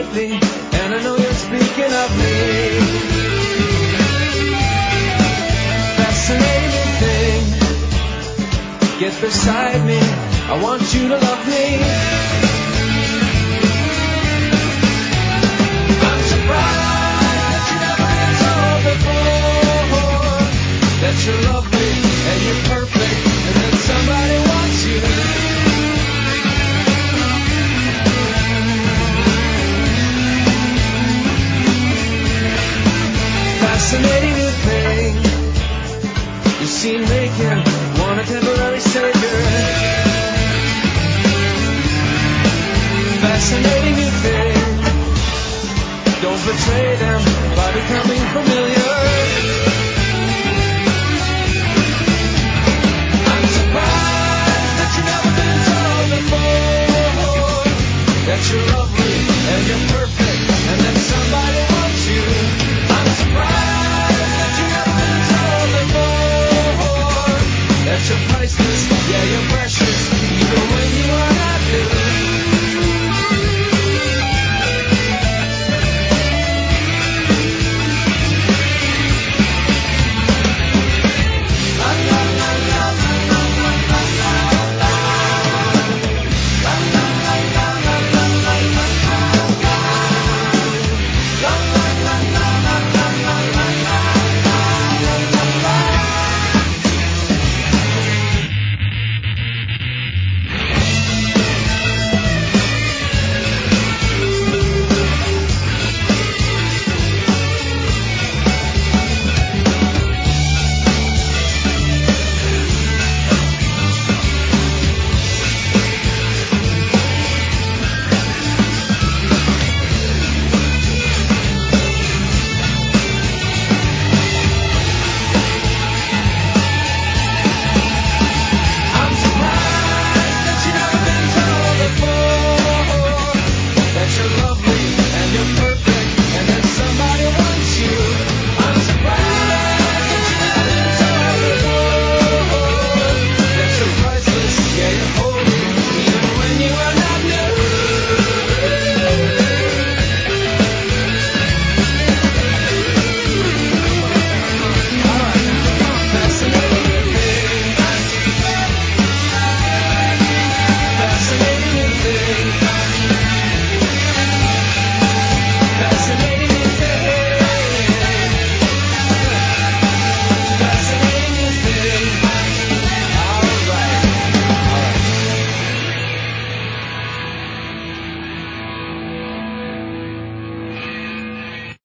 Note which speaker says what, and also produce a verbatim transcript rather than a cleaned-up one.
Speaker 1: me, and I know you're speaking of me. Fascinating thing, get beside me, I want you to love me. I'm surprised you never told before that you're lovely and you're perfect and that somebody wants you. Fascinating new thing, you seem making one a temporary savior. Fascinating new thing, don't betray them by becoming familiar.